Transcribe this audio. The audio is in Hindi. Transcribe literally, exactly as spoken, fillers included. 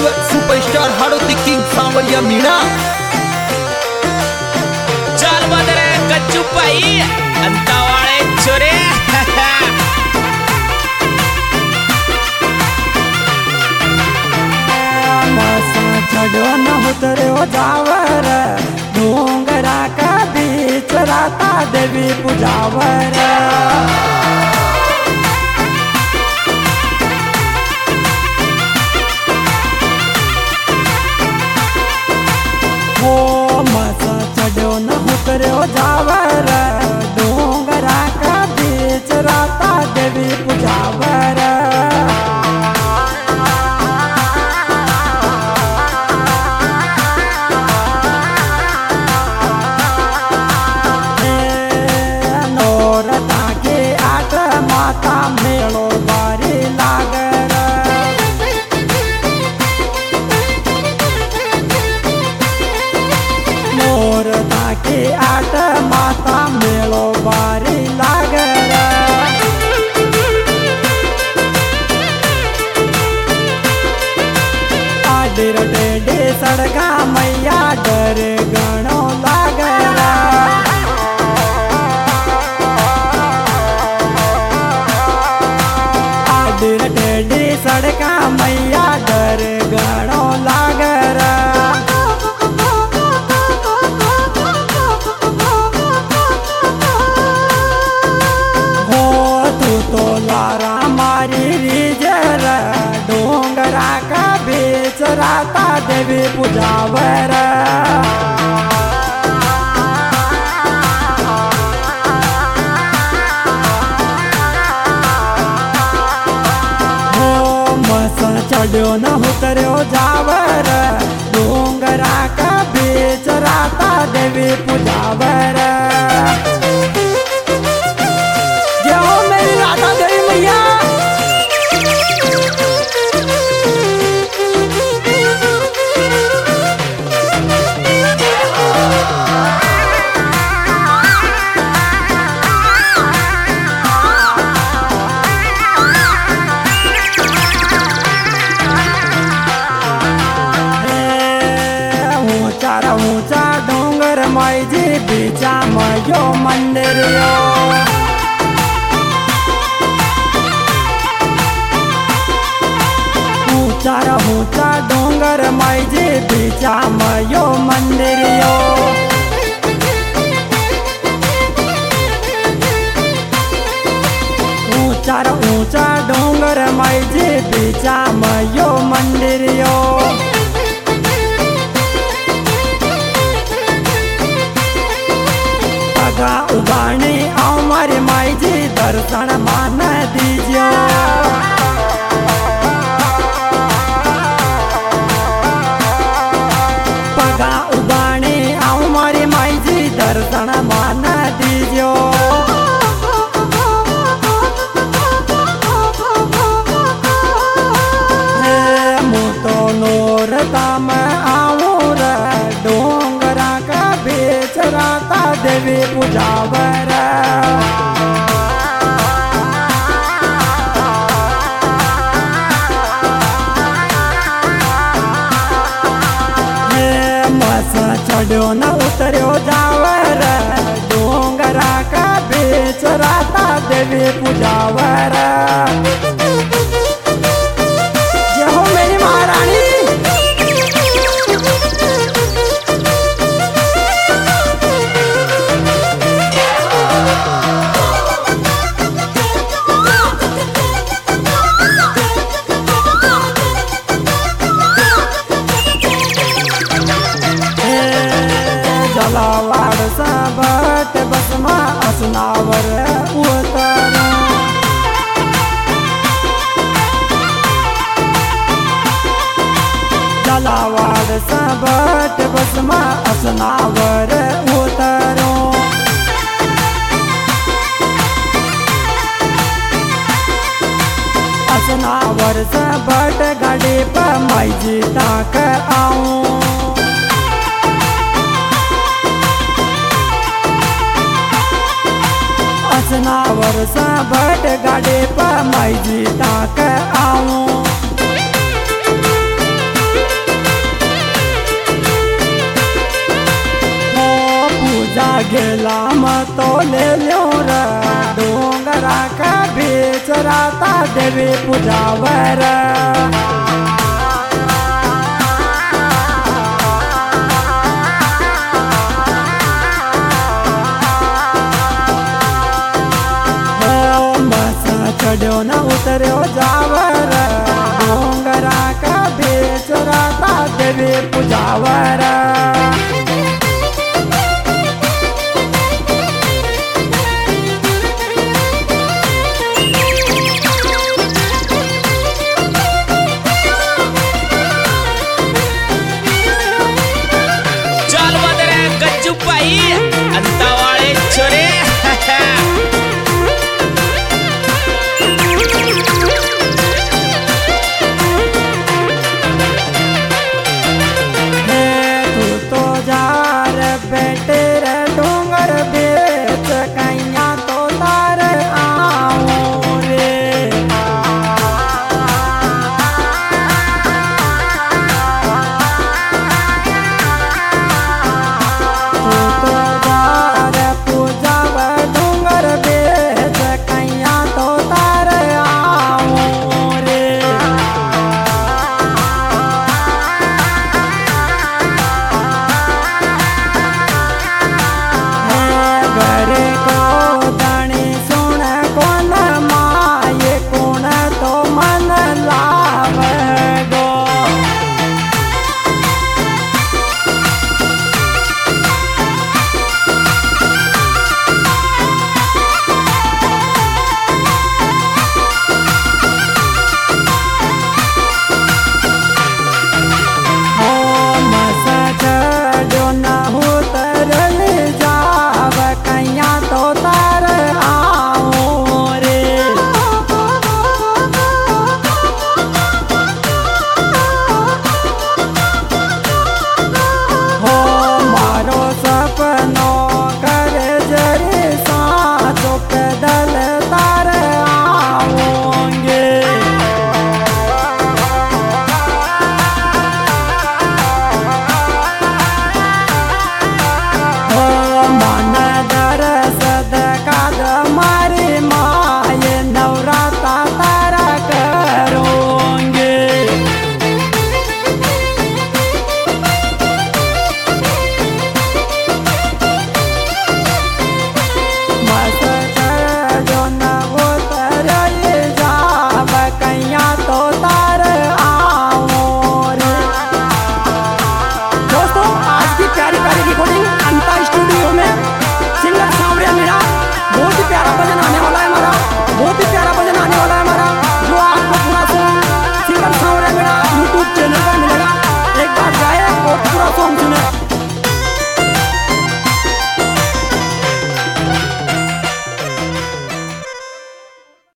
सुपरस्टार हाडोती किंग सांवरिया मीणा चाल बदरे कच्चू पाई अंतावाळे छोरे चढ़ो न उतरे जावर डोंगरा का बीच राता देवी पुजावर हो मस चढ़ो न उतरे जावर डोंगरा का बीच राता देवी पुजावर मेलो बारी लागर मोर ताके आट माता मेलो बारी लागर आडिर टेढ़े सड़का मैया डर गणो लागर टेढ़ी सड़का मैया डर गणो लागर हो तू तो लारा मारी रिजर डोंगरा का बीच राता देवी पुजावर चढ़ो न उतरो जावर डोंगरा का बीच राता देवी पुजावर जय हो मेरी राधा देवी मैया ऊंचा डोंगर माईजी बीचा मयो मंदिर ऊंचा ऊंचा डोंगर माईजी बीचा मयो मंदिर ऊंचा ऊंचा डोंगर माईजी बीचा मयो मंदिर पगा उगाने आओ मारे माई जी दर्शन मान दीजियो पगा उगाने आओ मारे माई जी दर्शन मान दीजियो मुतो नोरता में आऊं रे डोंगरा का बीच राता देवी पुजावर मस चढ़ो न उतरो जावर डोंगरा का बीच राता देवी पुजावर जय हो मेरी महारानी जलावाड़ सबट बसमा असनावर उतर जलावाड़ सबट बसमा असनावर उतरो असनावर सबट गाड़ी पर माईजी ताक आऊं असनावर सबट गाड़ी पर माईजी ताक आऊं गेला मत तो ले लो रे डोंगरा का बीच राता देवी पूजावर चढ़ो न उतरो जावर डोंगरा का बीच राता देवी पूजावर